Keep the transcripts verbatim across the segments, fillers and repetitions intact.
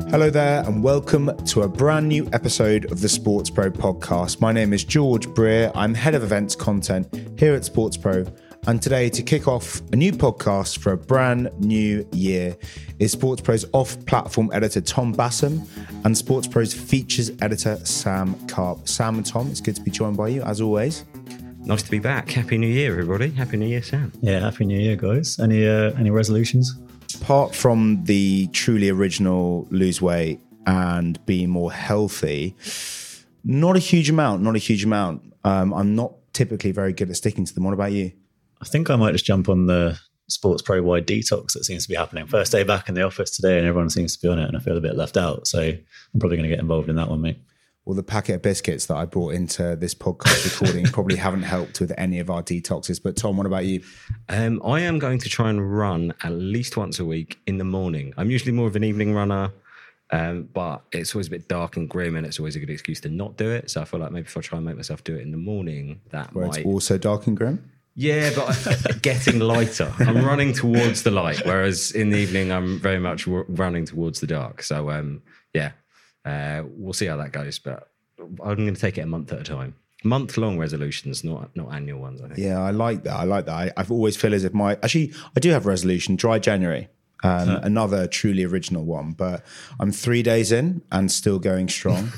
Hello there and welcome to a brand new episode of the Sports Pro podcast. My name is George Breer. I'm head of events content here at Sports Pro. And today, to kick off a new podcast for a brand new year, is Sports Pro's off-platform editor Tom Bassam and Sports Pro's features editor Sam Karp. Sam and Tom, it's good to be joined by you as always. Nice to be back. Happy New Year, everybody. Happy New Year, Sam. Yeah, Happy New Year, guys. Any uh, any resolutions? Apart from the truly original lose weight and be more healthy, not a huge amount, not a huge amount. Um, I'm not typically very good at sticking to them. What about you? I think I might just jump on the Sports Pro wide detox that seems to be happening. First day back in the office today and everyone seems to be on it and I feel a bit left out. So I'm probably going to get involved in that one, mate. Well, the packet of biscuits that I brought into this podcast recording probably haven't helped with any of our detoxes. But Tom, what about you? Um, I am going to try and run at least once a week in the morning. I'm usually more of an evening runner, um, but it's always a bit dark and grim and it's always a good excuse to not do it. So I feel like maybe if I try and make myself do it in the morning, that Where might... it's also dark and grim? Yeah, but getting lighter. I'm running towards the light, whereas in the evening, I'm very much r- running towards the dark. So, um, yeah, uh, we'll see how that goes. But I'm going to take it a month at a time. Month-long resolutions, not not annual ones, I think. Yeah, I like that. I like that. I, I've always feel as if my... Actually, I do have a resolution, dry January. Um, huh. Another truly original one, but I'm three days in and still going strong.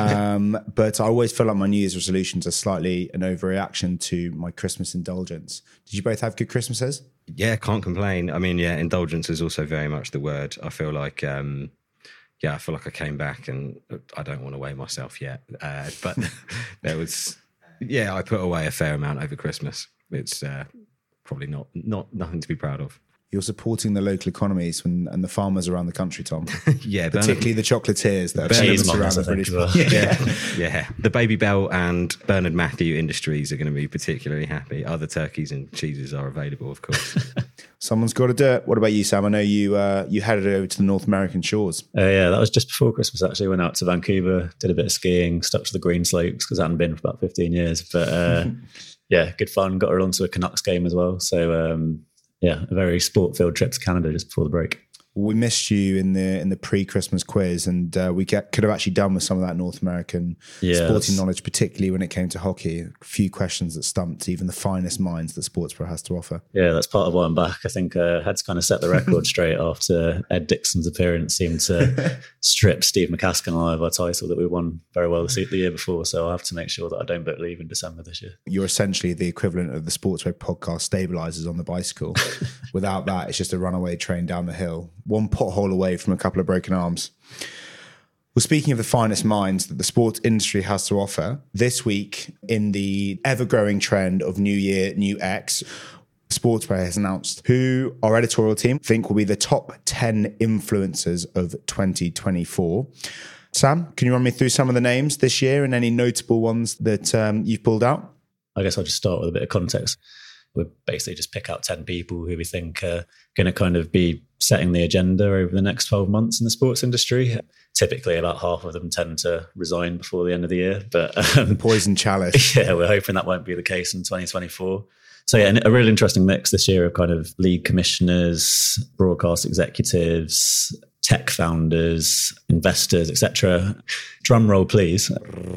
um, but I always feel like my New Year's resolutions are slightly an overreaction to my Christmas indulgence. Did you both have good Christmases? Yeah, can't complain. I mean, yeah, indulgence is also very much the word. I feel like, um, yeah, I feel like I came back and I don't want to weigh myself yet. Uh, but there was, yeah, I put away a fair amount over Christmas. It's uh, probably not, not nothing to be proud of. You're supporting the local economies and, and the farmers around the country, Tom. Yeah, particularly the chocolatiers that are cheese around the British. Well. Yeah. yeah, yeah. The Baby Bell and Bernard Matthew Industries are going to be particularly happy. Other turkeys and cheeses are available, of course. Someone's got to do it. What about you, Sam? I know you uh, you headed over to the North American shores. Uh, yeah, that was just before Christmas. Actually, went out to Vancouver, did a bit of skiing, stuck to the green slopes because I hadn't been for about fifteen years. But uh, yeah, good fun. Got her onto a Canucks game as well. So. Um, Yeah, a very sport-filled trip to Canada just before the break. We missed you in the in the pre-Christmas quiz, and uh, we get, could have actually done with some of that North American yeah, sporting that's... knowledge, particularly when it came to hockey. A few questions that stumped even the finest minds that Sports Pro has to offer. Yeah, that's part of why I'm back. I think I uh, had to kind of set the record straight after Ed Dixon's appearance seemed to strip Steve McCaskill and I of our title that we won very well the year before. So I'll have to make sure that I don't book leave in December this year. You're essentially the equivalent of the Sports Pro podcast stabilizers on the bicycle. Without that, it's just a runaway train down the hill. One pothole away from a couple of broken arms. Well, speaking of the finest minds that the sports industry has to offer, this week in the ever-growing trend of New Year, New X, Sports Pro has announced who our editorial team think will be the top ten influencers of twenty twenty-four. Sam, can you run me through some of the names this year and any notable ones that um, you've pulled out? I guess I'll just start with a bit of context. We basically just pick out ten people who we think are going to kind of be setting the agenda over the next twelve months in the sports industry. Typically, about half of them tend to resign before the end of the year. But um, poison chalice. Yeah, we're hoping that won't be the case in twenty twenty-four. So yeah, a really interesting mix this year of kind of league commissioners, broadcast executives, tech founders, investors, et cetera. Drum roll, please.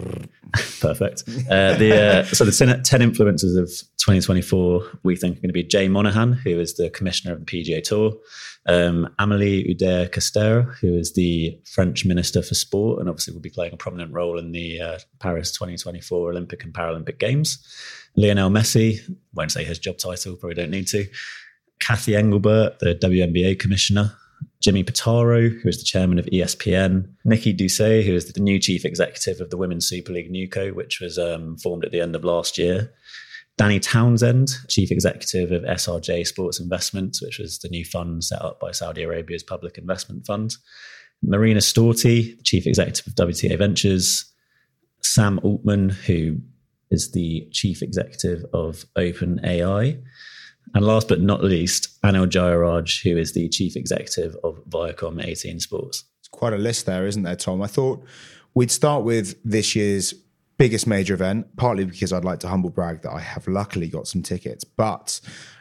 Perfect. Uh, the uh, so the ten, ten influencers of twenty twenty-four we think are going to be Jay Monahan, who is the commissioner of the P G A Tour, um, Amélie Oudéa-Castéra, who is the French Minister for Sport, and obviously will be playing a prominent role in the uh, Paris twenty twenty-four Olympic and Paralympic Games. Lionel Messi, won't say his job title, probably don't need to. Cathy Engelbert, the W N B A commissioner. Jimmy Pitaro, who is the chairman of E S P N, Nikki Doucet, who is the new chief executive of the Women's Super League NewCo, which was um, formed at the end of last year, Danny Townsend, chief executive of S R J Sports Investments, which was the new fund set up by Saudi Arabia's public investment fund, Marina Storti, chief executive of W T A Ventures, Sam Altman, who is the chief executive of OpenAI, and last but not least, Anil Jayaraj, who is the chief executive of Viacom eighteen Sports. It's quite a list there, isn't there, Tom? I thought we'd start with this year's biggest major event, partly because I'd like to humble brag that I have luckily got some tickets. But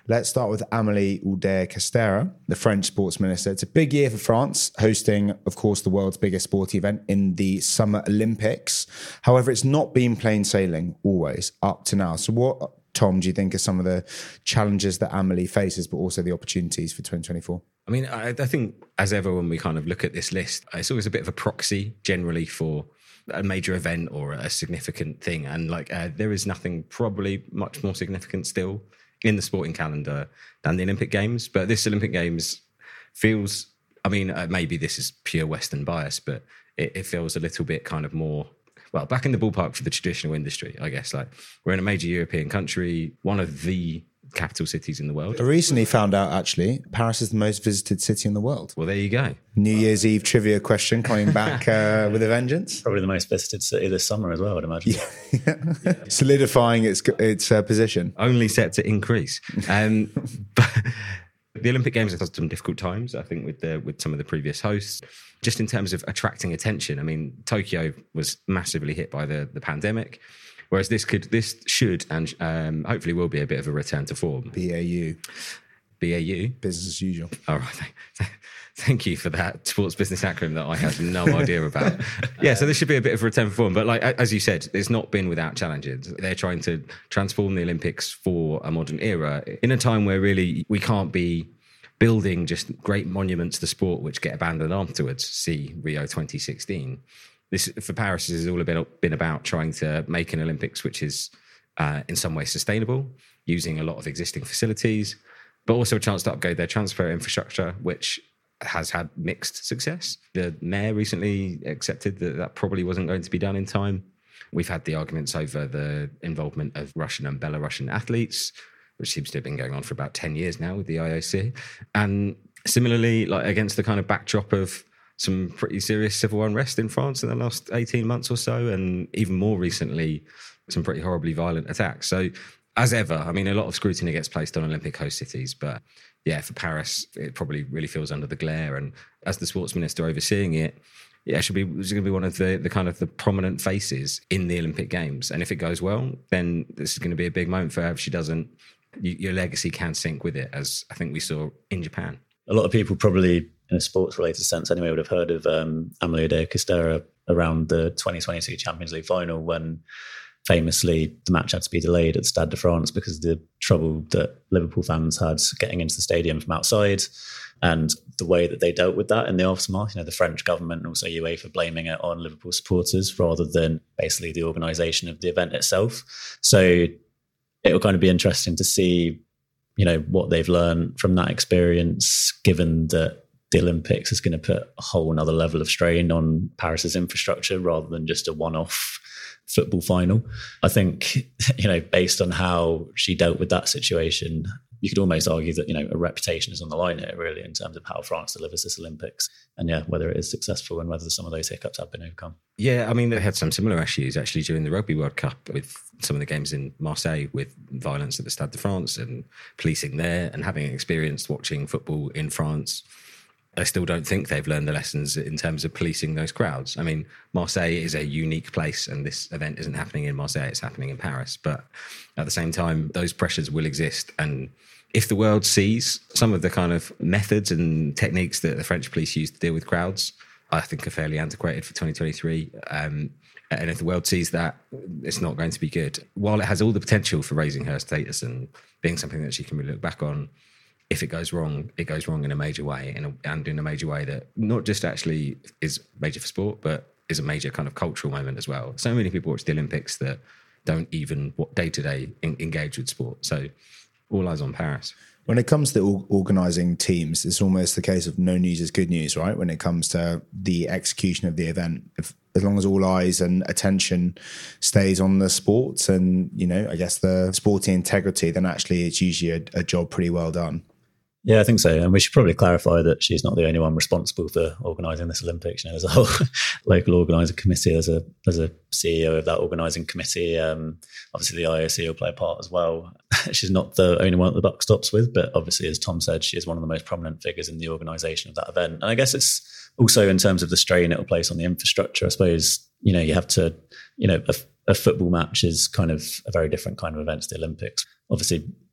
Let's start with Amélie Oudéa-Castéra, the French sports minister. It's a big year for France, hosting, of course, the world's biggest sporting event in the Summer Olympics. However, it's not been plain sailing always up to now. So what, Tom, do you think are some of the challenges that Amélie faces, but also the opportunities for twenty twenty-four? I mean, I, I think as ever, when we kind of look at this list, it's always a bit of a proxy generally for a major event or a significant thing. And like, uh, there is nothing probably much more significant still in the sporting calendar than the Olympic Games. But this Olympic Games feels, I mean, uh, maybe this is pure Western bias, but it, it feels a little bit kind of more, well, back in the ballpark for the traditional industry, I guess. Like, we're in a major European country, one of the capital cities in the world. I recently found out, actually, Paris is the most visited city in the world. Well, there you go. New Year's Eve trivia question coming back uh, with a vengeance. Probably the most visited city this summer as well, I'd imagine. Yeah. Solidifying its its uh, position. Only set to increase. Um, but the Olympic Games have had some difficult times, I think, with the with some of the previous hosts. Just in terms of attracting attention, I mean, Tokyo was massively hit by the the pandemic. Whereas this could, this should, and um, hopefully will be a bit of a return to form. B A U. B A U? Business as usual. All right. Thank you for that sports business acronym that I had no idea about. Yeah, so this should be a bit of a return to form. But like, as you said, it's not been without challenges. They're trying to transform the Olympics for a modern era in a time where really we can't be building just great monuments to sport which get abandoned afterwards. See Rio twenty sixteen. This, for Paris, has all been, been about trying to make an Olympics which is uh, in some way sustainable, using a lot of existing facilities, but also a chance to upgrade their transfer infrastructure, which has had mixed success. The mayor recently accepted that that probably wasn't going to be done in time. We've had the arguments over the involvement of Russian and Belarusian athletes, which seems to have been going on for about ten years now with the I O C. And similarly, like against the kind of backdrop of some pretty serious civil unrest in France in the last eighteen months or so, and even more recently, some pretty horribly violent attacks. So, as ever, I mean, a lot of scrutiny gets placed on Olympic host cities, but yeah, for Paris, it probably really feels under the glare. And as the sports minister overseeing it, yeah, should be going to be one of the, the kind of the prominent faces in the Olympic Games. And if it goes well, then this is going to be a big moment for her. If she doesn't, you, your legacy can sink with it, as I think we saw in Japan. A lot of people probably, in a sports-related sense anyway, would have heard of um, Amélie Oudéa-Castéra around the twenty twenty-two Champions League final, when famously the match had to be delayed at the Stade de France because of the trouble that Liverpool fans had getting into the stadium from outside, and the way that they dealt with that in the aftermath. You know, the French government and also UEFA blaming it on Liverpool supporters rather than basically the organisation of the event itself. So it will kind of be interesting to see, you know, what they've learned from that experience, given that the Olympics is going to put a whole another level of strain on Paris's infrastructure rather than just a one-off football final. I think, you know, based on how she dealt with that situation, you could almost argue that, you know, a reputation is on the line here, really, in terms of how France delivers this Olympics. And yeah, whether it is successful and whether some of those hiccups have been overcome. Yeah, I mean, they had some similar issues actually during the Rugby World Cup with some of the games in Marseille, with violence at the Stade de France and policing there, and having experienced watching football in France, I still don't think they've learned the lessons in terms of policing those crowds. I mean, Marseille is a unique place, and this event isn't happening in Marseille, it's happening in Paris. But at the same time, those pressures will exist. And if the world sees some of the kind of methods and techniques that the French police use to deal with crowds, I think are fairly antiquated for twenty twenty-three. Um, and if the world sees that, it's not going to be good. While it has all the potential for raising her status and being something that she can really look back on, if it goes wrong, it goes wrong in a major way, in a, and in a major way that not just actually is major for sport, but is a major kind of cultural moment as well. So many people watch the Olympics that don't even day-to-day engage with sport. So all eyes on Paris. When it comes to organising teams, it's almost the case of no news is good news, right? When it comes to the execution of the event, if, as long as all eyes and attention stays on the sports and, you know, I guess the sporting integrity, then actually it's usually a, a job pretty well done. Yeah, I think so. And we should probably clarify that she's not the only one responsible for organising this Olympics. You know, there's a whole local organising committee. There's a there's a C E O of that organising committee. Um, obviously, the I O C will play a part as well. She's not the only one that the buck stops with, but obviously, as Tom said, she is one of the most prominent figures in the organisation of that event. And I guess it's also in terms of the strain it will place on the infrastructure. I suppose, you know, you have to, you know, a, a football match is kind of a very different kind of event to the Olympics. Obviously,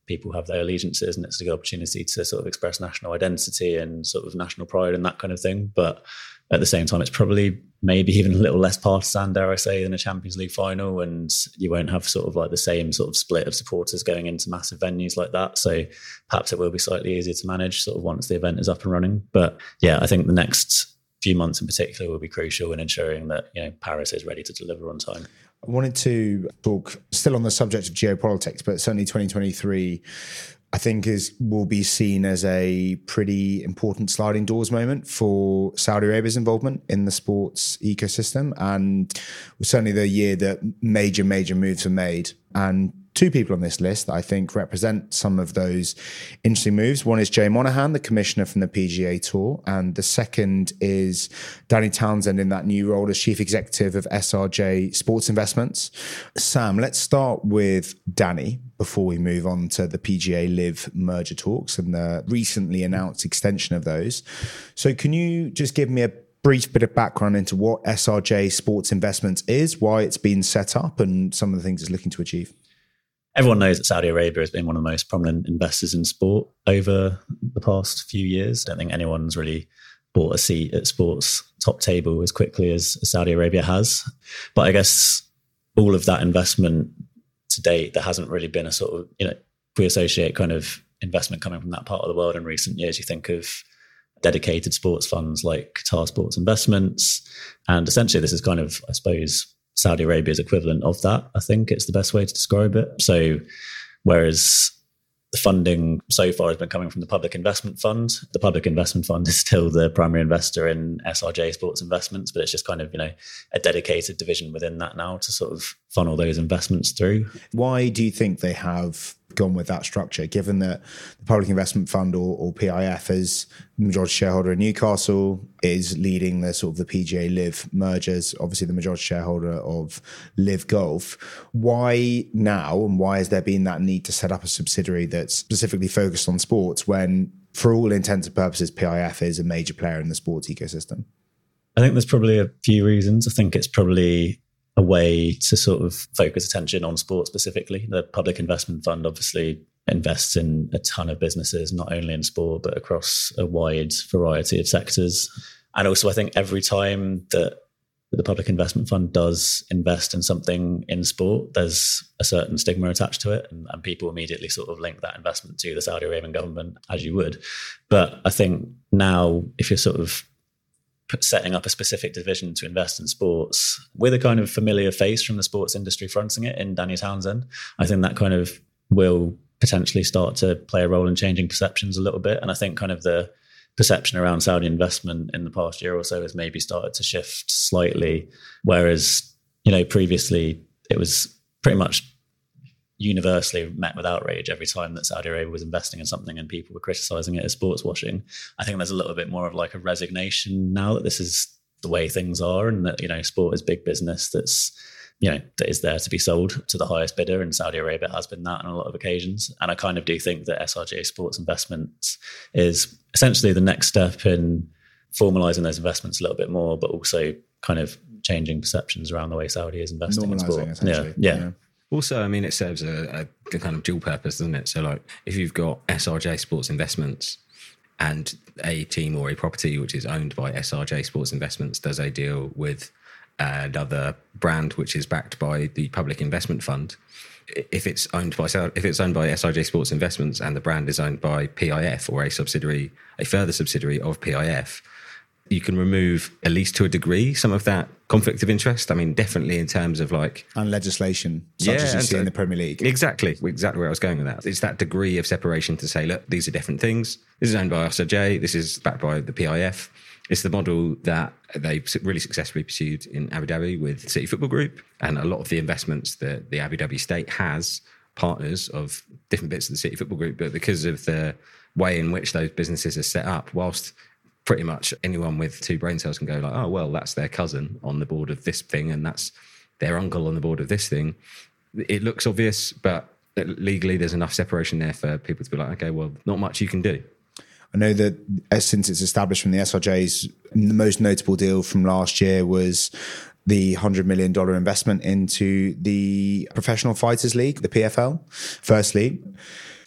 people have their allegiances, and it's a good opportunity to sort of express national identity and sort of national pride and that kind of thing. But at the same time, it's probably maybe even a little less partisan, dare I say, than a Champions League final, and you won't have sort of like the same sort of split of supporters going into massive venues like that. So perhaps it will be slightly easier to manage sort of once the event is up and running. But yeah, I think the next few months in particular will be crucial in ensuring that, you know, Paris is ready to deliver on time. I wanted to talk still on the subject of geopolitics, but certainly twenty twenty-three, I think, is will be seen as a pretty important sliding doors moment for Saudi Arabia's involvement in the sports ecosystem, and certainly the year that major, major moves are made. And two people on this list that I think represent some of those interesting moves. One is Jay Monahan, the commissioner from the P G A Tour, and the second is Danny Townsend in that new role as chief executive of S R J Sports Investments. Sam, let's start with Danny before we move on to the P G A Live merger talks and the recently announced extension of those. So can you just give me a brief bit of background into what S R J Sports Investments is, why it's been set up, and some of the things it's looking to achieve? Everyone knows that Saudi Arabia has been one of the most prominent investors in sport over the past few years. I don't think anyone's really bought a seat at sports top table as quickly as Saudi Arabia has. But I guess all of that investment to date, there hasn't really been a sort of, you know, if we associate kind of investment coming from that part of the world in recent years, you think of dedicated sports funds like Qatar Sports Investments. And essentially this is kind of, I suppose, Saudi Arabia's equivalent of that. I think it's the best way to describe it. So whereas the funding so far has been coming from the Public Investment Fund, the Public Investment Fund is still the primary investor in S R J Sports Investments, but it's just kind of, you know, a dedicated division within that now to sort of funnel those investments through. Why do you think they have gone with that structure, given that the Public Investment Fund, or, or P I F, as majority shareholder in Newcastle, is leading the sort of the P G A Live mergers, obviously the majority shareholder of Live Golf? Why now, and why has there been that need to set up a subsidiary that's specifically focused on sports when, for all intents and purposes, P I F is a major player in the sports ecosystem? I think there's probably a few reasons. I think it's probably a way to sort of focus attention on sport specifically. The Public Investment Fund obviously invests in a ton of businesses, not only in sport, but across a wide variety of sectors. And also I think every time that the Public Investment Fund does invest in something in sport, there's a certain stigma attached to it, and, and people immediately sort of link that investment to the Saudi Arabian government, as you would. But I think now, if you're sort of setting up a specific division to invest in sports with a kind of familiar face from the sports industry fronting it in Danny Townsend, I think that kind of will potentially start to play a role in changing perceptions a little bit. And I think kind of the perception around Saudi investment in the past year or so has maybe started to shift slightly, whereas, you know, previously it was pretty much universally met with outrage every time that Saudi Arabia was investing in something and people were criticizing it as sports washing. I think there's a little bit more of like a resignation now that this is the way things are, and that, you know, sport is big business that's, you know, that is there to be sold to the highest bidder, and Saudi Arabia has been that on a lot of occasions. And I kind of do think that S R J Sports Investments is essentially the next step in formalizing those investments a little bit more, but also kind of changing perceptions around the way Saudi is investing in sport. Yeah, yeah. yeah. Also, I mean, it serves a, a kind of dual purpose, doesn't it? So, like, if you've got S R J Sports Investments and a team or a property which is owned by S R J Sports Investments does a deal with another brand which is backed by the Public Investment Fund, if it's owned by if it's owned by S R J Sports Investments and the brand is owned by P I F or a subsidiary, a further subsidiary of P I F, you can remove, at least to a degree, some of that conflict of interest. I mean, definitely in terms of like... And legislation, such yeah, as you see so, in the Premier League. Exactly, exactly where I was going with that. It's that degree of separation to say, look, these are different things. This is owned by S R J, this is backed by the P I F. It's the model that they really successfully pursued in Abu Dhabi with City Football Group, and a lot of the investments that the Abu Dhabi state has partners of different bits of the City Football Group, but because of the way in which those businesses are set up, whilst pretty much anyone with two brain cells can go like, oh, well, that's their cousin on the board of this thing and that's their uncle on the board of this thing. It looks obvious, but legally there's enough separation there for people to be like, okay, well, not much you can do. I know that since its establishment, the S R J's, the most notable deal from last year was the one hundred million dollars investment into the Professional Fighters League, the P F L, First League.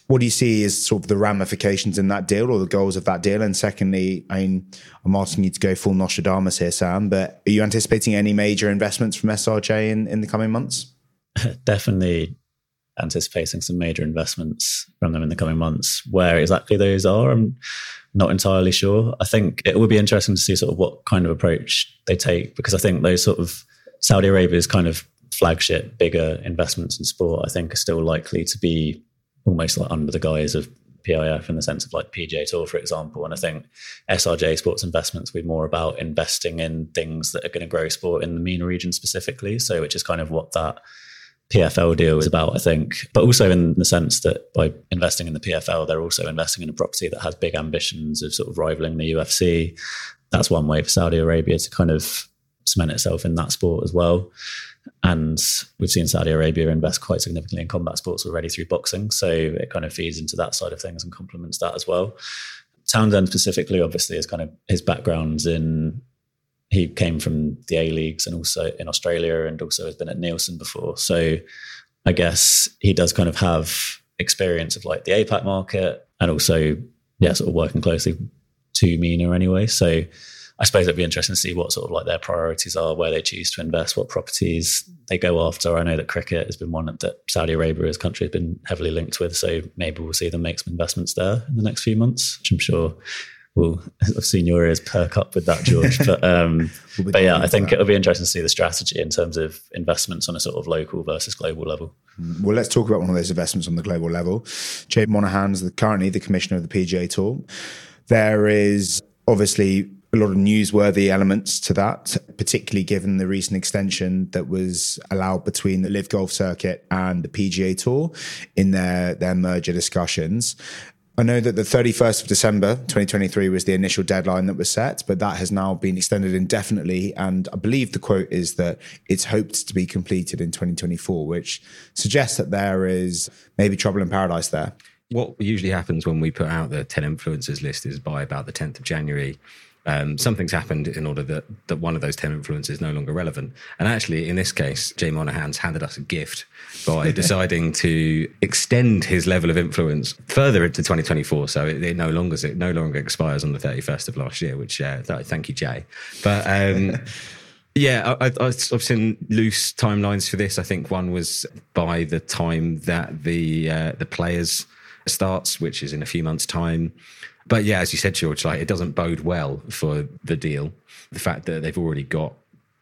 What do you see as sort of the ramifications in that deal or the goals of that deal? And secondly, I mean, I'm asking you to go full Nostradamus here, Sam, but are you anticipating any major investments from S R J in, in the coming months? Definitely anticipating some major investments from them in the coming months. Where exactly those are, I'm not entirely sure. I think it would be interesting to see sort of what kind of approach they take, because I think those sort of Saudi Arabia's kind of flagship, bigger investments in sport, I think are still likely to be almost like under the guise of P I F in the sense of like P G A Tour, for example. And I think S R J Sports Investments will be more about investing in things that are going to grow sport in the MENA region specifically. So which is kind of what that P F L deal is about, I think. But also in the sense that by investing in the P F L, they're also investing in a property that has big ambitions of sort of rivaling the U F C. That's one way for Saudi Arabia to kind of cement itself in that sport as well. And we've seen Saudi Arabia invest quite significantly in combat sports already through boxing. So it kind of feeds into that side of things and complements that as well. Townsend specifically, obviously, is kind of his background's in, he came from the A-Leagues and also in Australia and also has been at Nielsen before. So I guess he does kind of have experience of like the A PAC market and also, yeah, sort of working closely to MENA anyway. So I suppose it'd be interesting to see what sort of like their priorities are, where they choose to invest, what properties they go after. I know that cricket has been one that Saudi Arabia as a country has been heavily linked with. So maybe we'll see them make some investments there in the next few months, which I'm sure we'll, I've seen your ears perk up with that, George. But, um, we'll but yeah, I think it'll be interesting to see the strategy in terms of investments on a sort of local versus global level. Well, let's talk about one of those investments on the global level. Jay Monahan's the, currently the commissioner of the P G A Tour. There is obviously a lot of newsworthy elements to that, particularly given the recent extension that was allowed between the Live Golf Circuit and the P G A Tour in their, their merger discussions. I know that the thirty-first of December twenty twenty-three was the initial deadline that was set, but that has now been extended indefinitely. And I believe the quote is that it's hoped to be completed in twenty twenty-four, which suggests that there is maybe trouble in paradise there. What usually happens when we put out the ten influencers list is by about the tenth of January, Um, something's happened in order that, that one of those ten influencers is no longer relevant. And actually, in this case, Jay Monahan's handed us a gift by deciding to extend his level of influence further into twenty twenty-four. So it, it no longer it no longer expires on the thirty-first of last year, which, uh, thank you, Jay. But um, yeah, I, I, I've seen loose timelines for this. I think one was by the time that the uh, the Players starts, which is in a few months' time. But yeah, as you said, George, like it doesn't bode well for the deal. The fact that they've already got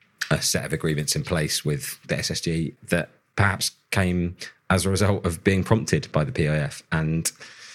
a set of agreements in place with the S S G that perhaps came as a result of being prompted by the P I F. And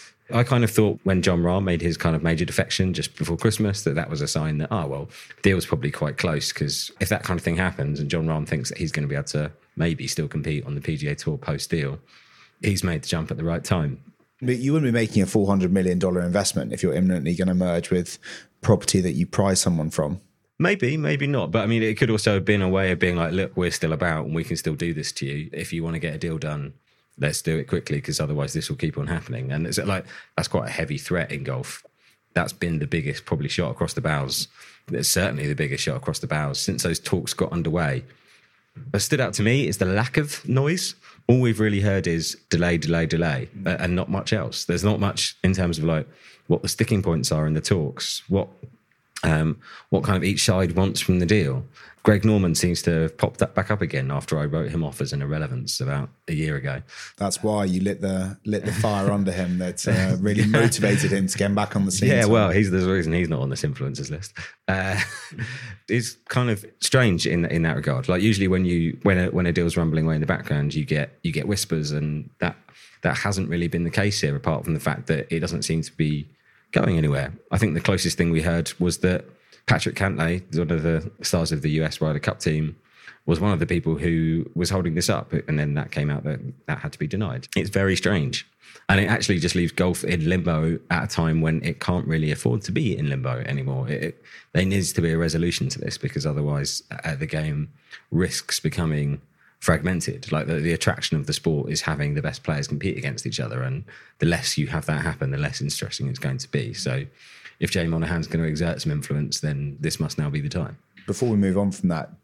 I kind of thought when John Rahm made his kind of major defection just before Christmas, that that was a sign that, oh, well, the deal's probably quite close, because if that kind of thing happens and John Rahm thinks that he's going to be able to maybe still compete on the P G A Tour post-deal, he's made the jump at the right time. But you wouldn't be making a four hundred million dollars investment if you're imminently going to merge with property that you prize someone from. Maybe, maybe not. But I mean, it could also have been a way of being like, look, we're still about and we can still do this to you. If you want to get a deal done, let's do it quickly, because otherwise this will keep on happening. And it's like, that's quite a heavy threat in golf. That's been the biggest probably shot across the bows. It's certainly the biggest shot across the bows since those talks got underway. What stood out to me is the lack of noise. All we've really heard is delay, delay, delay, and not much else. There's not much in terms of like what the sticking points are in the talks, what um, what kind of each side wants from the deal. Greg Norman seems to have popped that back up again after I wrote him off as an irrelevance about a year ago. That's why you lit the lit the fire under him that uh, really motivated him to get back on the scene. Yeah, well, he's the reason he's not on this influencers list. Uh, it's kind of strange in in that regard. Like usually when you when a, when a deal's rumbling away in the background, you get you get whispers, and that that hasn't really been the case here, apart from the fact that it doesn't seem to be going anywhere. I think the closest thing we heard was that Patrick Cantlay, one of the stars of the U S Ryder Cup team, was one of the people who was holding this up, and then that came out that that had to be denied. It's very strange. And it actually just leaves golf in limbo at a time when it can't really afford to be in limbo anymore. It, it, there needs to be a resolution to this, because otherwise uh, the game risks becoming fragmented. Like the, the attraction of the sport is having the best players compete against each other, and the less you have that happen, the less interesting it's going to be. So if Jay Monahan's going to exert some influence, then this must now be the time. Before we move on from that,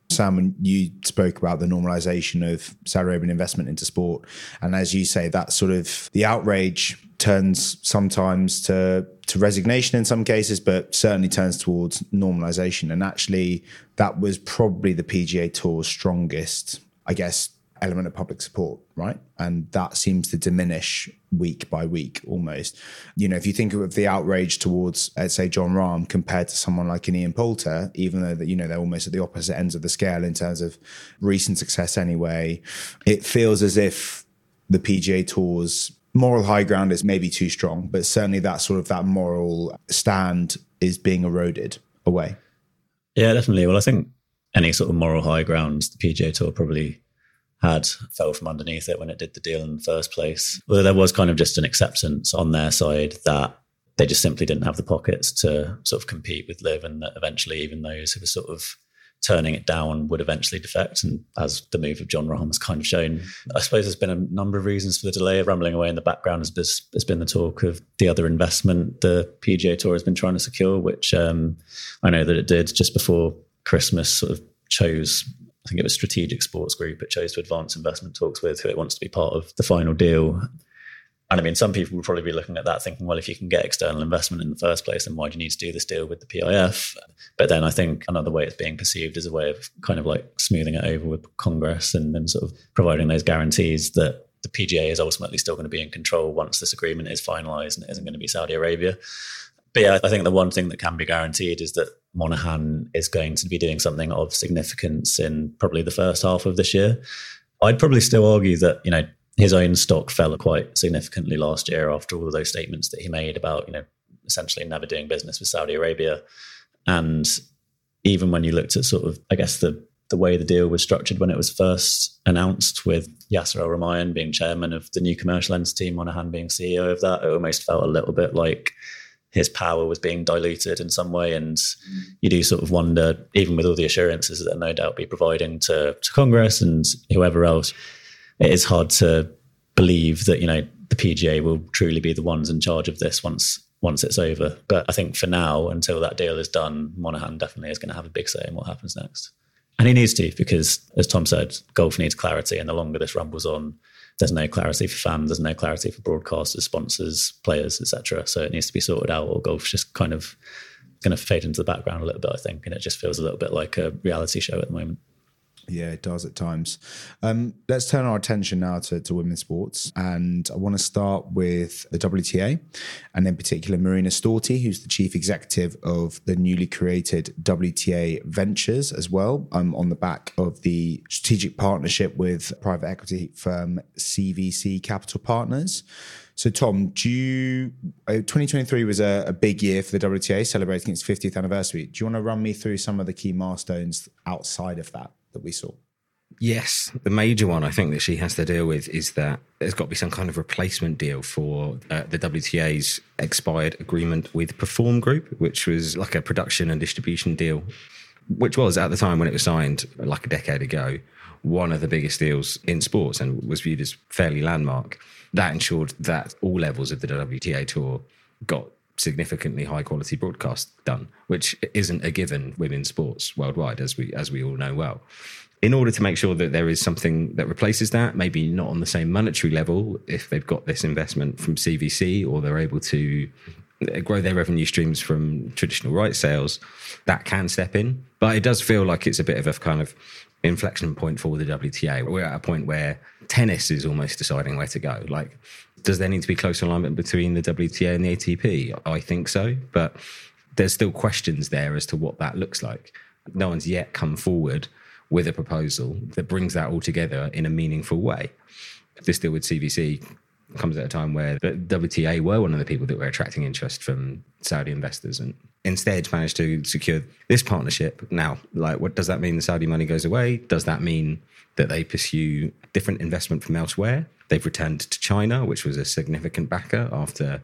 Sam, when you spoke about the normalization of Saudi Arabian investment into sport, and as you say, that sort of the outrage turns sometimes to to resignation in some cases, but certainly turns towards normalization. And actually, that was probably the P G A Tour's strongest, I guess, element of public support, right? And that seems to diminish week by week almost. You know, if you think of the outrage towards, let's say, Jon Rahm compared to someone like an Ian Poulter, even though, you know, they're almost at the opposite ends of the scale in terms of recent success anyway, it feels as if the P G A Tour's moral high ground is maybe too strong, but certainly that sort of that moral stand is being eroded away. Yeah, definitely. Well, I think any sort of moral high grounds the P G A Tour probably had fell from underneath it when it did the deal in the first place. Although there was kind of just an acceptance on their side that they just simply didn't have the pockets to sort of compete with Liv, and that eventually even those who were sort of turning it down would eventually defect. And as the move of Jon Rahm has kind of shown, I suppose there's been a number of reasons for the delay. Rumbling away in the background has, has been the talk of the other investment the P G A Tour has been trying to secure, which um, I know that it did just before Christmas, sort of chose, I think it was Strategic Sports Group, it chose to advance investment talks with, who it wants to be part of the final deal. And I mean, some people will probably be looking at that thinking, well, if you can get external investment in the first place, then why do you need to do this deal with the P I F? But then I think another way it's being perceived is a way of kind of like smoothing it over with Congress and then sort of providing those guarantees that the P G A is ultimately still going to be in control once this agreement is finalised and it isn't going to be Saudi Arabia. But yeah, I think the one thing that can be guaranteed is that Monahan is going to be doing something of significance in probably the first half of this year. I'd probably still argue that, you know, his own stock fell quite significantly last year after all of those statements that he made about, you know, essentially never doing business with Saudi Arabia. And even when you looked at sort of, I guess, the the way the deal was structured when it was first announced, with Yasser Al-Rumayyan being chairman of the new commercial entity, Monahan being C E O of that, it almost felt a little bit like his power was being diluted in some way. And you do sort of wonder, even with all the assurances that they'll no doubt be providing to, to Congress and whoever else, it is hard to believe that, you know, the P G A will truly be the ones in charge of this once once it's over. But I think for now, until that deal is done, Monahan definitely is going to have a big say in what happens next. And he needs to, because as Tom said, golf needs clarity. And the longer this rumbles on, there's no clarity for fans, there's no clarity for broadcasters, sponsors, players, et cetera. So it needs to be sorted out, or golf's just kind of going to fade into the background a little bit, I think. And it just feels a little bit like a reality show at the moment. Yeah, it does at times. Um, let's turn our attention now to, to women's sports. And I want to start with the W T A, and in particular Marina Storti, who's the chief executive of the newly created W T A Ventures as well, um, on the back of the strategic partnership with private equity firm C V C Capital Partners. So, Tom, do you, uh, twenty twenty-three was a, a big year for the W T A, celebrating its fiftieth anniversary. Do you want to run me through some of the key milestones outside of that that we saw? Yes, the major one I think that she has to deal with is that there's got to be some kind of replacement deal for uh, the W T A's expired agreement with Perform Group, which was like a production and distribution deal, which was at the time when it was signed, like a decade ago, one of the biggest deals in sports and was viewed as fairly landmark. That ensured that all levels of the W T A Tour got significantly high quality broadcast done, which isn't a given within sports worldwide, as we as we all know well. In order to make sure that there is something that replaces that, maybe not on the same monetary level, if they've got this investment from C V C or they're able to grow their revenue streams from traditional rights sales, that can step in. But it does feel like it's a bit of a kind of inflection point for the W T A. We're at a point where tennis is almost deciding where to go. Like, does there need to be close alignment between the W T A and the A T P? I think so, but there's still questions there as to what that looks like. No one's yet come forward with a proposal that brings that all together in a meaningful way. This deal with C V C comes at a time where the W T A were one of the people that were attracting interest from Saudi investors, and instead managed to secure this partnership. Now, like, what does that mean? The Saudi money goes away? Does that mean that they pursue different investment from elsewhere? They've returned to China, which was a significant backer after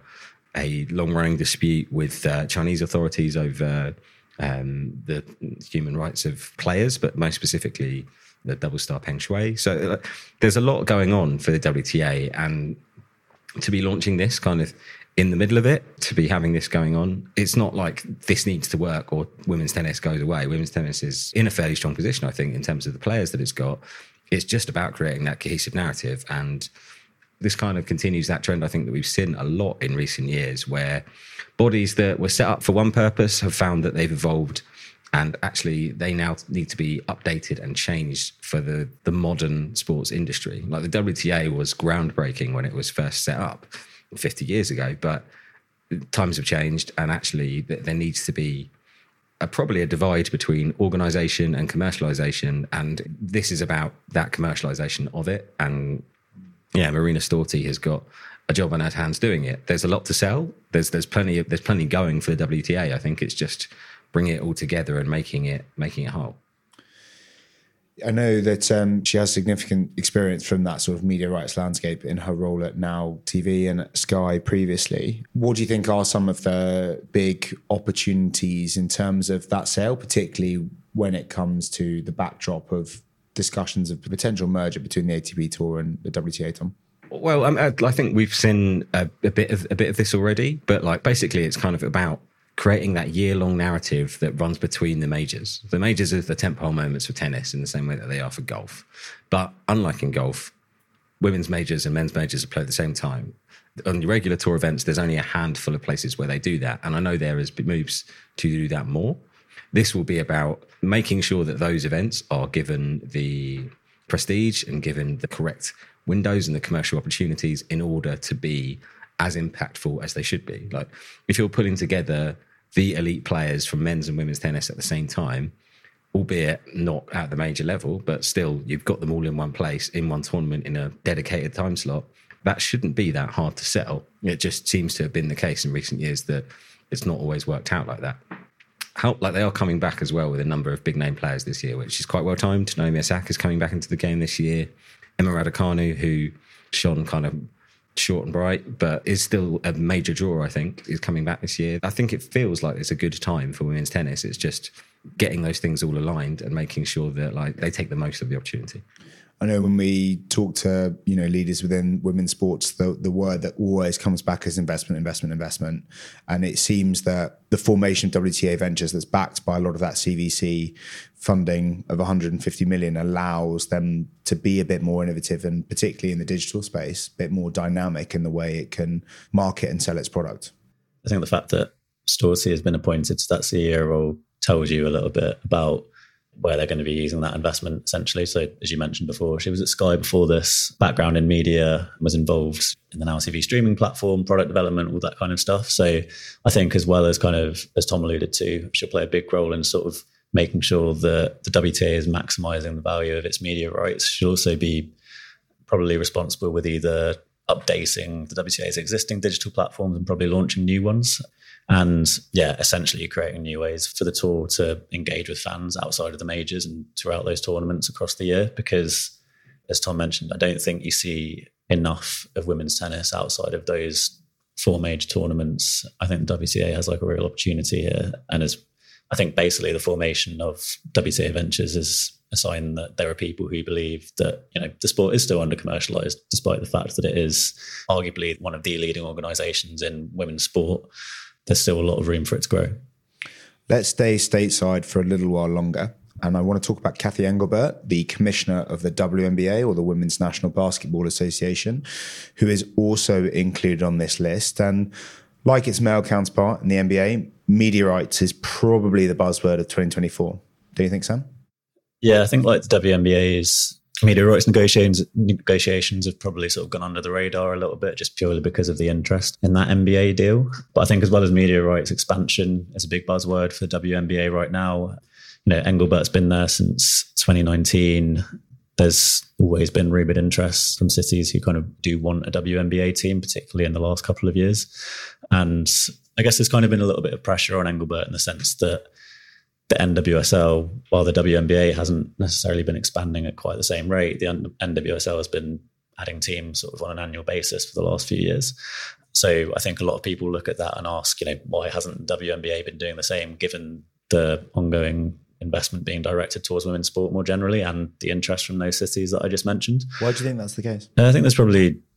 a long-running dispute with uh, Chinese authorities over um, the human rights of players, but most specifically the double star Peng Shuai. So uh, there's a lot going on for the W T A, and to be launching this kind of in the middle of it to be having this going on. It's not like this needs to work or women's tennis goes away. Women's tennis is in a fairly strong position, I think, in terms of the players that it's got. It's just about creating that cohesive narrative. And this kind of continues that trend, I think, that we've seen a lot in recent years, where bodies that were set up for one purpose have found that they've evolved, and actually they now need to be updated and changed for the, the modern sports industry. Like the W T A was groundbreaking when it was first set up fifty years ago, but times have changed, and actually there needs to be a, probably a divide between organisation and commercialisation, and this is about that commercialisation of it. And yeah, Marina Storti has got a job on her hands doing it. There's a lot to sell. There's there's plenty of, there's plenty going for the W T A. I think it's just bringing it all together and making it making it whole. I know that um, she has significant experience from that sort of media rights landscape in her role at Now T V and at Sky previously. What do you think are some of the big opportunities in terms of that sale, particularly when it comes to the backdrop of discussions of potential merger between the A T P Tour and the W T A, Tom? Well, um, I think we've seen a, a bit of a bit of this already, but like basically it's kind of about creating that year-long narrative that runs between the majors. The majors are the tentpole moments for tennis in the same way that they are for golf. But unlike in golf, women's majors and men's majors are played at the same time. On the regular tour events, there's only a handful of places where they do that. And I know there is moves to do that more. This will be about making sure that those events are given the prestige and given the correct windows and the commercial opportunities in order to be as impactful as they should be. Like if you're putting together the elite players from men's and women's tennis at the same time, albeit not at the major level, but still you've got them all in one place, in one tournament, in a dedicated time slot, that shouldn't be that hard to sell. It just seems to have been the case in recent years that it's not always worked out like that. How, like they are coming back as well with a number of big name players this year, which is quite well timed. Naomi Osaka is coming back into the game this year. Emma Raducanu, who shone kind of short and bright, but is still a major draw, I think, is coming back this year. I think it feels like it's a good time for women's tennis. It's just getting those things all aligned and making sure that like they take the most of the opportunity. I know when we talk to, you know, leaders within women's sports, the, the word that always comes back is investment, investment, investment. And it seems that the formation of W T A Ventures that's backed by a lot of that C V C funding of one hundred fifty million allows them to be a bit more innovative, and particularly in the digital space, a bit more dynamic in the way it can market and sell its product. I think the fact that Storti has been appointed to that C E O role tells you a little bit about where they're going to be using that investment, essentially. So as you mentioned before, she was at Sky before this, background in media, was involved in the Now T V streaming platform, product development, all that kind of stuff. So I think as well as kind of, as Tom alluded to, she'll play a big role in sort of making sure that the W T A is maximising the value of its media rights. She'll also be probably responsible with either updating the W T A's existing digital platforms and probably launching new ones. And yeah, essentially creating new ways for the tour to engage with fans outside of the majors and throughout those tournaments across the year. Because as Tom mentioned, I don't think you see enough of women's tennis outside of those four major tournaments. I think the W T A has like a real opportunity here. And as I think basically the formation of W T A Ventures is a sign that there are people who believe that, you know, the sport is still under commercialized, despite the fact that it is arguably one of the leading organizations in women's sport. There's still a lot of room for it to grow. Let's stay stateside for a little while longer. And I want to talk about Cathy Engelbert, the commissioner of the W N B A, or the Women's National Basketball Association, who is also included on this list. And like its male counterpart in the N B A, media rights is probably the buzzword of twenty twenty-four. Do you think, Sam? Yeah, I think like the W N B A's media rights negotiations negotiations have probably sort of gone under the radar a little bit, just purely because of the interest in that N B A deal. But I think as well as media rights expansion is a big buzzword for W N B A right now. You know, Engelbert's been there since twenty nineteen. There's always been rumoured interest from cities who kind of do want a W N B A team, particularly in the last couple of years. And I guess there's kind of been a little bit of pressure on Engelbert in the sense that the N W S L, while the W N B A hasn't necessarily been expanding at quite the same rate, the N W S L has been adding teams sort of on an annual basis for the last few years. So I think a lot of people look at that and ask, you know, why hasn't the W N B A been doing the same, given the ongoing investment being directed towards women's sport more generally and the interest from those cities that I just mentioned? Why do you think that's the case? I think there's probably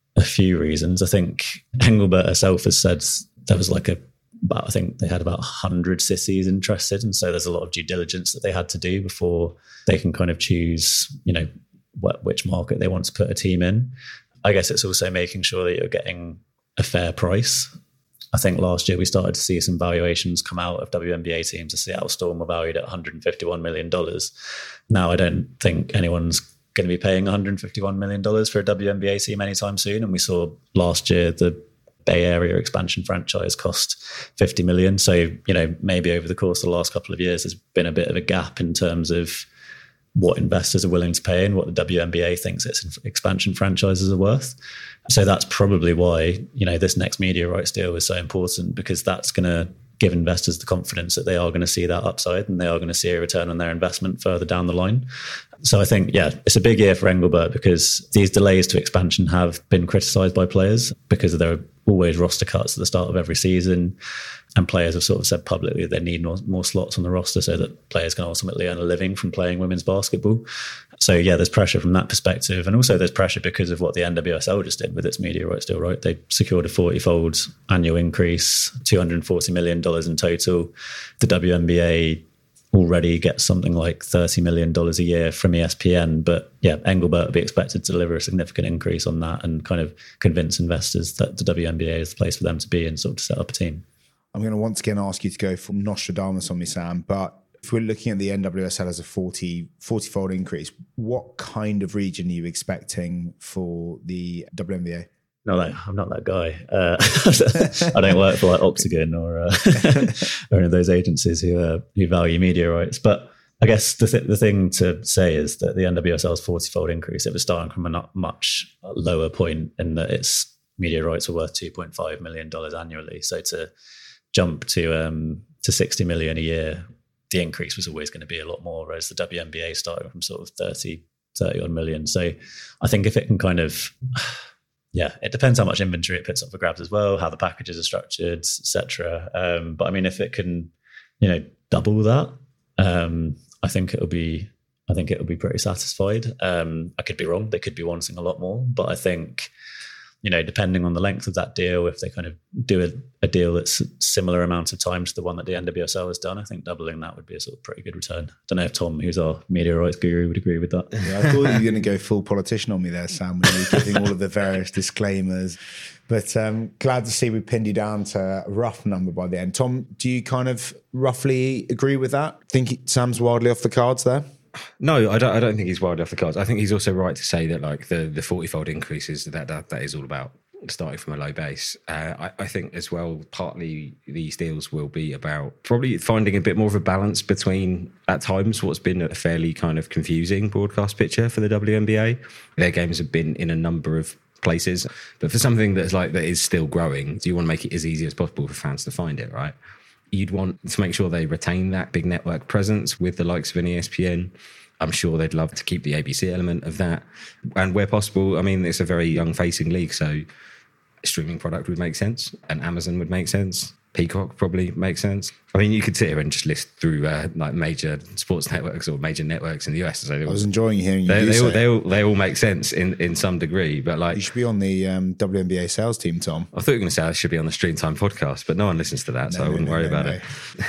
a few reasons. I think Engelbert herself has said there was like a, about, I think they had about one hundred cities interested. And so there's a lot of due diligence that they had to do before they can kind of choose, you know, what, which market they want to put a team in. I guess it's also making sure that you're getting a fair price. I think last year we started to see some valuations come out of W N B A teams. The Seattle Storm were valued at one hundred fifty-one million dollars. Now, I don't think anyone's going to be paying one hundred fifty-one million dollars for a W N B A team anytime soon. And we saw last year the Bay Area expansion franchise cost fifty million dollars. So, you know, maybe over the course of the last couple of years, there's been a bit of a gap in terms of what investors are willing to pay and what the W N B A thinks its expansion franchises are worth. So that's probably why, you know, this next media rights deal is so important, because that's going to give investors the confidence that they are going to see that upside and they are going to see a return on their investment further down the line. So I think, yeah, it's a big year for Engelbert, because these delays to expansion have been criticised by players because there are always roster cuts at the start of every season. And players have sort of said publicly they need more, more slots on the roster so that players can ultimately earn a living from playing women's basketball. So, yeah, there's pressure from that perspective. And also there's pressure because of what the N W S L just did with its media rights deal, right? They secured a forty-fold annual increase, two hundred forty million dollars in total. The W N B A already gets something like thirty million dollars a year from E S P N. But, yeah, Engelbert will be expected to deliver a significant increase on that and kind of convince investors that the W N B A is the place for them to be and sort of to set up a team. I'm going to once again ask you to go for Nostradamus on me, Sam, but if we're looking at the N W S L as a forty, forty-fold increase, what kind of region are you expecting for the W N B A? No, like, I'm not that guy. Uh, I don't work for like Octagon or uh, or any of those agencies who uh, who value media rights. But I guess the th- the thing to say is that the N W S L's forty-fold increase, it was starting from a not much lower point in that its media rights were worth two point five million dollars annually. So to jump to um, to sixty million a year, the increase was always going to be a lot more, whereas the W N B A started from sort of thirty, thirty odd million. So I think if it can kind of, yeah, it depends how much inventory it puts up for grabs as well, how the packages are structured, et cetera. Um, but I mean, if it can, you know, double that, um, I think it'll be, I think it'll be pretty satisfied. Um, I could be wrong. They could be wanting a lot more, but I think, you know, depending on the length of that deal, if they kind of do a, a deal that's similar amount of time to the one that the N W S L has done, I think doubling that would be a sort of pretty good return. I don't know if Tom, who's our media rights guru, would agree with that. Yeah, I thought you were going to go full politician on me there, Sam, when you were giving all of the various disclaimers. But um, glad to see we pinned you down to a rough number by the end. Tom, do you kind of roughly agree with that? Think Sam's wildly off the cards there? No, I don't. I don't think he's wildly off the cards. I think he's also right to say that, like the the forty-fold increases, that that, that is all about starting from a low base. Uh, I, I think as well, partly these deals will be about probably finding a bit more of a balance between, at times, what's been a fairly kind of confusing broadcast picture for the W N B A. Their games have been in a number of places, but for something that's like that is still growing, do you want to make it as easy as possible for fans to find it, right? You'd want to make sure they retain that big network presence with the likes of an E S P N. I'm sure they'd love to keep the A B C element of that. And where possible, I mean, it's a very young-facing league, so a streaming product would make sense, and Amazon would make sense. Peacock probably makes sense. I mean, you could sit here and just list through uh, like major sports networks or major networks in the U S. So I was enjoying hearing you they, do they, so. all, they, all, they all make sense in, in some degree, but like... You should be on the um, W N B A sales team, Tom. I thought you were going to say I should be on the Stream Time podcast, but no one listens to that, no, so I wouldn't no, worry no, about no. it.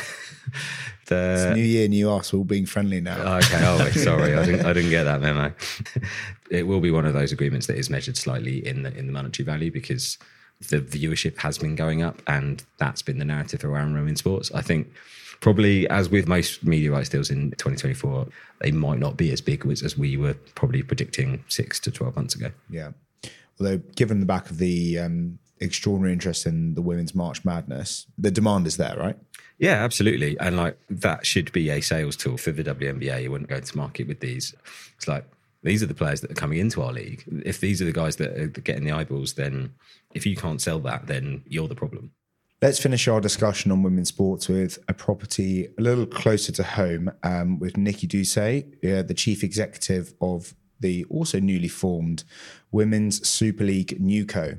the, it's new year, new us. We're all being friendly now. Okay, oh, sorry, I didn't, I didn't get that memo. It will be one of those agreements that is measured slightly in the in the monetary value, because the viewership has been going up, and that's been the narrative around women's sports. I think probably, as with most media rights deals in twenty twenty-four, they might not be as big as we were probably predicting six to twelve months ago. Yeah. Although, given the back of the um, extraordinary interest in the women's March Madness, the demand is there, right? Yeah, absolutely. And like that should be a sales tool for the W N B A. You wouldn't go to market with these. It's like, these are the players that are coming into our league. If these are the guys that are getting the eyeballs, then if you can't sell that, then you're the problem. Let's finish our discussion on women's sports with a property a little closer to home, um, with Nikki Doucet, uh, the chief executive of the also newly formed Women's Super League NewCo.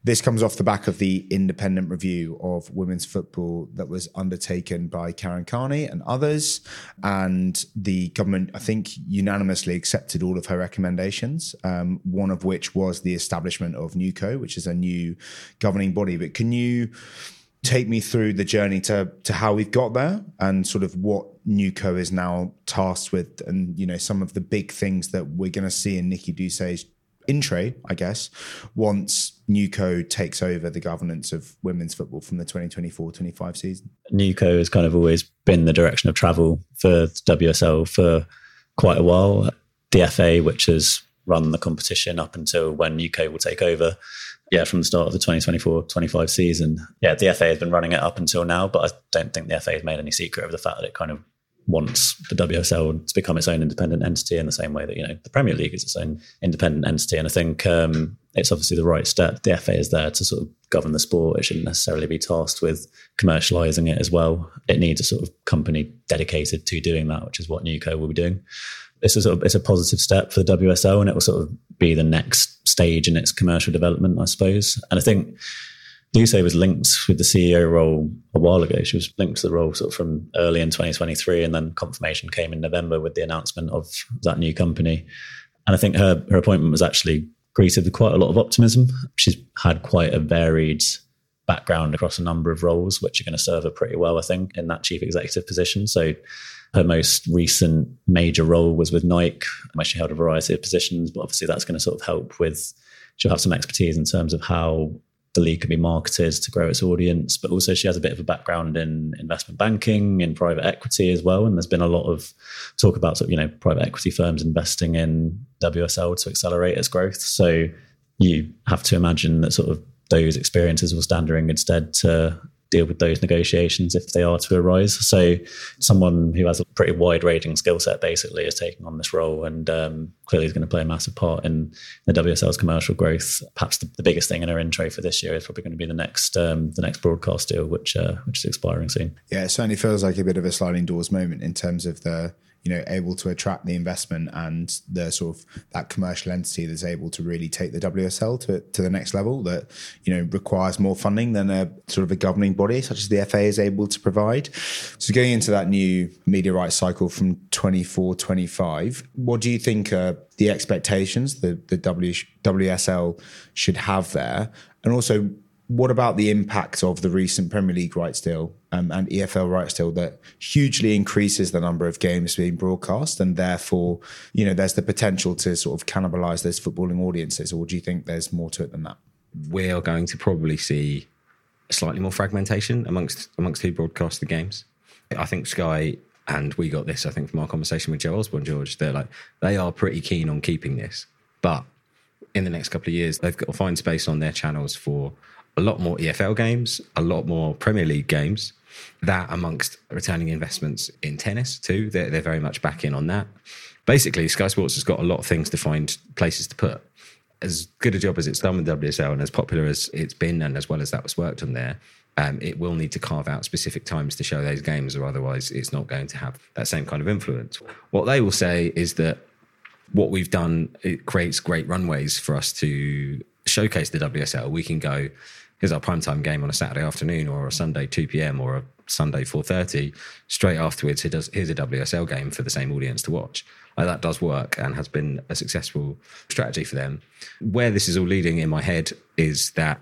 This comes off the back of the independent review of women's football that was undertaken by Karen Carney and others. And the government, I think, unanimously accepted all of her recommendations, um, one of which was the establishment of NewCo, which is a new governing body. But can you take me through the journey to to how we've got there and sort of what NewCo is now tasked with, and, you know, some of the big things that we're going to see in Nikki Doucet's intro, I guess, once NewCo takes over the governance of women's football from the twenty twenty-four twenty-five season? NewCo has kind of always been the direction of travel for the W S L for quite a while. The F A, which has run the competition up until when NewCo will take over, yeah, from the start of the twenty twenty-four twenty-five season. Yeah, the F A has been running it up until now, but I don't think the F A has made any secret of the fact that it kind of wants the W S L to become its own independent entity in the same way that, you know, the Premier League is its own independent entity. And I think um, it's obviously the right step. The F A is there to sort of govern the sport. It shouldn't necessarily be tasked with commercialising it as well. It needs a sort of company dedicated to doing that, which is what NewCo will be doing. It's a, sort of, it's a positive step for the W S L, and it will sort of be the next stage in its commercial development, I suppose. And I think Doucet was linked with the C E O role a while ago. She was linked to the role sort of from early in twenty twenty-three, and then confirmation came in November with the announcement of that new company. And I think her, her appointment was actually greeted with quite a lot of optimism. She's had quite a varied background across a number of roles, which are going to serve her pretty well, I think, in that chief executive position. So her most recent major role was with Nike, where she held a variety of positions, but obviously that's going to sort of help with, she'll have some expertise in terms of how the league can be marketed to grow its audience, but also she has a bit of a background in investment banking, in private equity as well. And there's been a lot of talk about sort of, you know, private equity firms investing in W S L to accelerate its growth. So you have to imagine that sort of those experiences will stand her in good stead to deal with those negotiations if they are to arise. So someone who has a pretty wide-ranging skill set basically is taking on this role, and um, clearly is going to play a massive part in the W S L's commercial growth. Perhaps the, the biggest thing in her intro for this year is probably going to be the next um, the next broadcast deal, which uh, which is expiring soon. Yeah, it certainly feels like a bit of a sliding doors moment in terms of the, you know, able to attract the investment and the sort of that commercial entity that's able to really take the W S L to, to the next level that, you know, requires more funding than a sort of a governing body such as the F A is able to provide. So going into that new media rights cycle from twenty-four twenty-five, what do you think are the expectations the, the W, W S L should have there? And also, what about the impact of the recent Premier League rights deal um, and E F L rights deal that hugely increases the number of games being broadcast, and therefore, you know, there's the potential to sort of cannibalize those footballing audiences? Or do you think there's more to it than that? We are going to probably see slightly more fragmentation amongst amongst who broadcast the games. I think Sky, and we got this, I think, from our conversation with Joe Osborne, George, they're like, they are pretty keen on keeping this. But in the next couple of years, they've got to find space on their channels for a lot more E F L games, a lot more Premier League games, that amongst returning investments in tennis too. They're, they're very much back in on that. Basically, Sky Sports has got a lot of things to find places to put. As good a job as it's done with W S L and as popular as it's been and as well as that was worked on there, um, it will need to carve out specific times to show those games, or otherwise it's not going to have that same kind of influence. What they will say is that what we've done, it creates great runways for us to showcase the W S L. We can go, here's our primetime game on a Saturday afternoon or a Sunday two p.m. or a Sunday four thirty. Straight afterwards, here's a W S L game for the same audience to watch. Like, that does work and has been a successful strategy for them. Where this is all leading in my head is that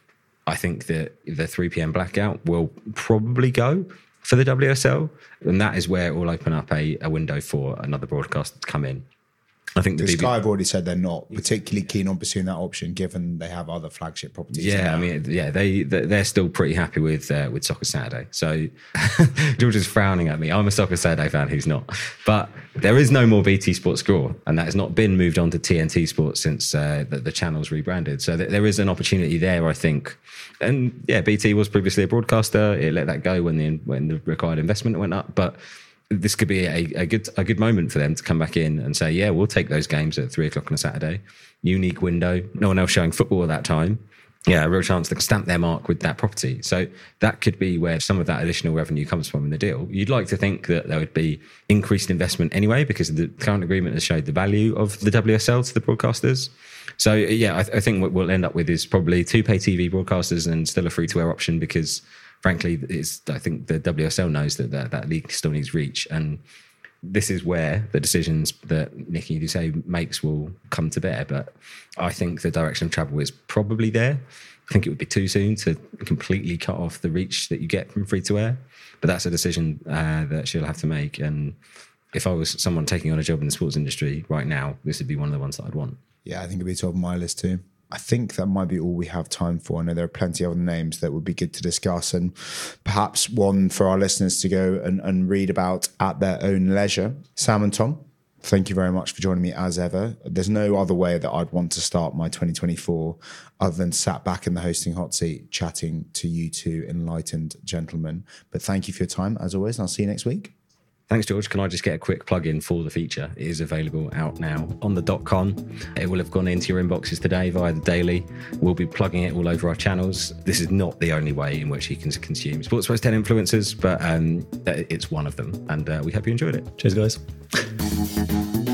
I think that the three p.m. blackout will probably go for the W S L, and that is where it will open up a, a window for another broadcaster to come in. I think the Sky have already said they're not particularly keen on pursuing that option, given they have other flagship properties. Yeah, I mean, yeah, they they're still pretty happy with uh, with Soccer Saturday. So George is frowning at me. I'm a Soccer Saturday fan who's not, but there is no more B T Sport Score, and that has not been moved on to T N T Sports since uh, the, the channel's rebranded. So th- there is an opportunity there, I think. And yeah, B T was previously a broadcaster. It let that go when the when the required investment went up, but this could be a, a good a good moment for them to come back in and say, yeah, we'll take those games at three o'clock on a Saturday. Unique window. No one else showing football at that time. yeah, a real chance to stamp their mark with that property. So that could be where some of that additional revenue comes from in the deal. You'd like to think that there would be increased investment anyway, because the current agreement has showed the value of the W S L to the broadcasters. So yeah, I, th- I think what we'll end up with is probably two pay T V broadcasters and still a free-to-air option, because frankly, it's, I think the W S L knows that, that that league still needs reach. And this is where the decisions that Nicky Doucet makes will come to bear. But I think the direction of travel is probably there. I think it would be too soon to completely cut off the reach that you get from free to air. But that's a decision uh, that she'll have to make. And if I was someone taking on a job in the sports industry right now, this would be one of the ones that I'd want. Yeah, I think it'd be top of my list too. I think that might be all we have time for. I know there are plenty of other names that would be good to discuss, and perhaps one for our listeners to go and, and read about at their own leisure. Sam and Tom, thank you very much for joining me as ever. There's no other way that I'd want to start my twenty twenty-four other than sat back in the hosting hot seat chatting to you two enlightened gentlemen. But thank you for your time as always, and I'll see you next week. Thanks, George. Can I just get a quick plug in for the feature? It is available out now on the .com. It will have gone into your inboxes today via the Daily. We'll be plugging it all over our channels. This is not the only way in which you can consume Sports Post ten influencers, but um, it's one of them. And uh, we hope you enjoyed it. Cheers, guys.